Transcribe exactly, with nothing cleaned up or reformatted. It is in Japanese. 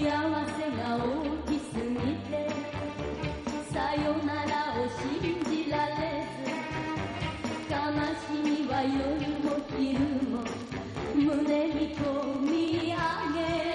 幸せが大きすぎてさよならを信じられず、悲しみは夜も昼も胸にこみ上げる。